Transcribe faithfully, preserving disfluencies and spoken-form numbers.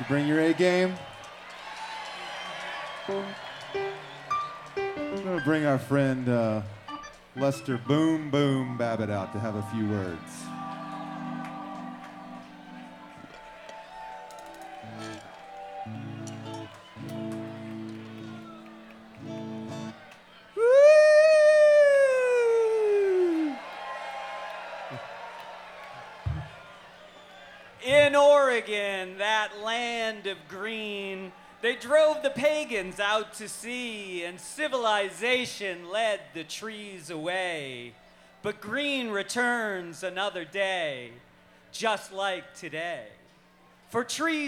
You bring your A game? I'm going to bring our friend uh, Lester Boom Boom Babbitt out to have a few words. In Oregon, that land of green, they drove the pagans out to sea, and civilization led the trees away. But green returns another day, just like today. For trees